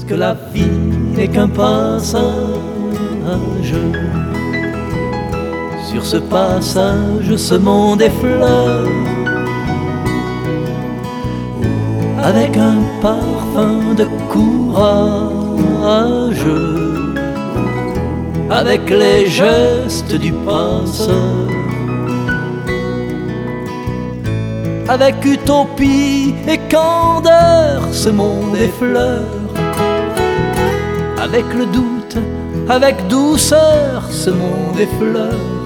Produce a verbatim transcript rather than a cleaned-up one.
que la vie n'est qu'un passage. Sur ce passage, ce monde est fleur, avec un parfum de courage, avec les gestes du passeur, avec utopie et candeur, ce monde est fleur, avec le doute, avec douceur, ce monde est fleur.